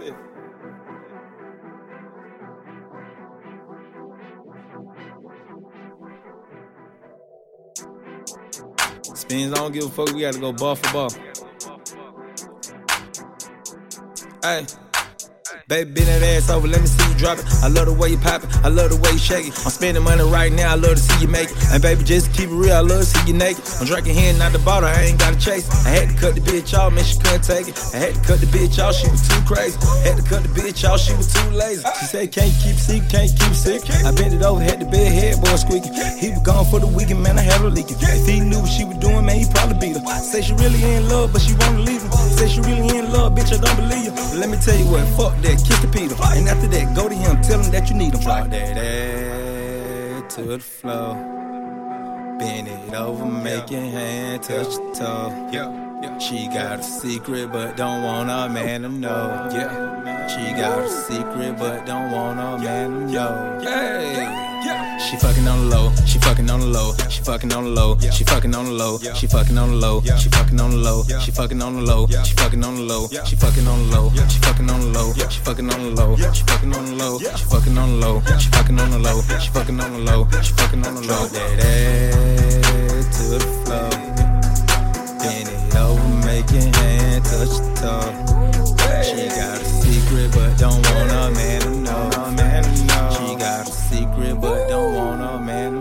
Spins, I don't give a fuck, we gotta go ball for ball. Hey. Baby, bend that ass over, let me see you drop it. I love the way you pop it, I love the way you shake it. I'm spending money right now, I love to see you make it. And baby, just keep it real, I love to see you naked. I'm drinking hen, not the bottle, I ain't gotta chase it. I had to cut the bitch off, man, she couldn't take it. I had to cut the bitch off, she was too crazy. Had to cut the bitch off, she was too lazy. She said, can't keep sick, can't keep sick. I bent it over, had the bed headboard squeaking. He was gone for the weekend, man, I had her leaking. If he knew what she was doing, man, he probably beat her. Say she really in love, but she wanna leave him. Say she really in love, bitch, I don't believe you. Let me tell you what, fuck that, kiss the Peter. And after that, go to him, tell him that you need him. Drop that ass to the floor. Bend it over, make your hand touch your toe. She got a secret, but don't want her man to know. She got a secret, but don't want her man to know. She fucking on the low, she fucking on the low, she fucking on the low, she fucking on the low, she fucking on the low, she fucking on the low, she fucking on the low, she fucking on the low, she fucking on the low, she fucking on the low, she fucking on the low, she fucking on the low, she fucking on the low, she fucking on the low, she fucking on the low, she fucking on the low. That ass to the floor, bend it over, make your hand touch the toe. She got a secret, but don't want her man to know. She got a secret, but don't want her man to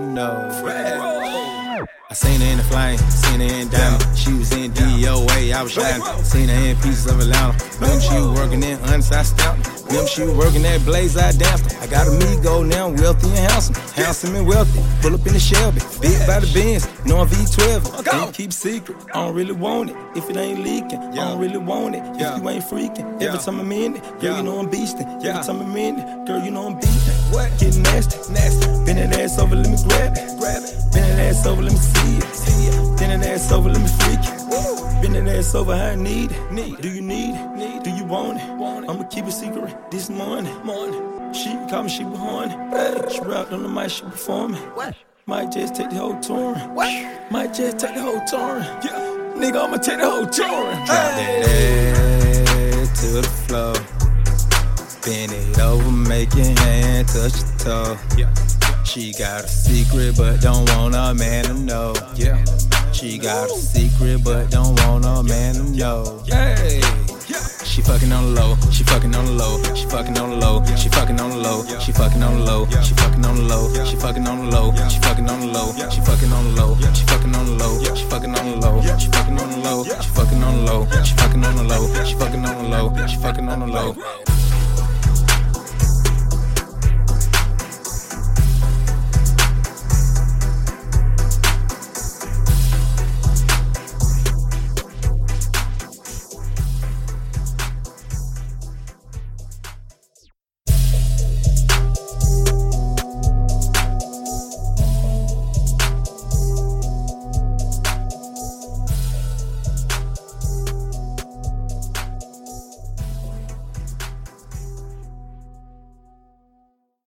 know. I seen her in the flame, seen her in diamond. She was in DOA, I was shining. Seen her in pieces of Atlanta. Remember she was working in Hunts, I stamped her. Remember she was working at Blaze, I danced her. I got a Migo now, wealthy and handsome. Handsome and wealthy, pull up in the Shelby. Big by the Benz, no V12. Can't keep secret, I don't really want it. If it ain't leaking, I don't really want it. If you ain't freaking, every time I'm in it, girl, you know I'm beastin'. Every time I'm in it, girl, you know I'm beatin'. Getting nasty, bend that ass over, let me grab it. Bend that ass over, let me see it. Bend that ass over, let me freak it. Bend that ass over, how I need it. Do you need it? Do you want it? I'ma keep it secret this morning. She call me, she was horny. She rapped on the mic, she performing. Might just take the whole touring. Might just take the whole touring. Nigga, I'ma take the whole touring. Drop that ass to the floor. Bend it over, make your hand touch the toe. She got a secret, but don't want her man to know. She got a secret, but don't want her man to know. She fucking on the low, she fucking on the low, she fucking on the low, she fucking on the low, she fucking on the low, she fucking on the low, she fucking on the low, she fucking on the low, she fucking on the low, she fucking on the low, she fucking on the low, she fucking on the low, she fucking on the low, she fucking on the low, she fucking on the low, she fucking on the low.